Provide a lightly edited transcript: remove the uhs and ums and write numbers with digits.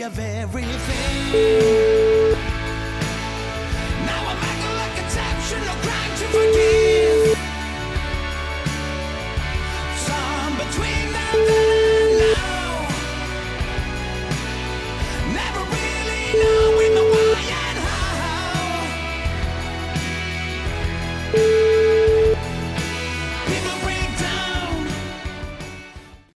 me of everything. Now I'm acting like a tap, should no grind to forgive.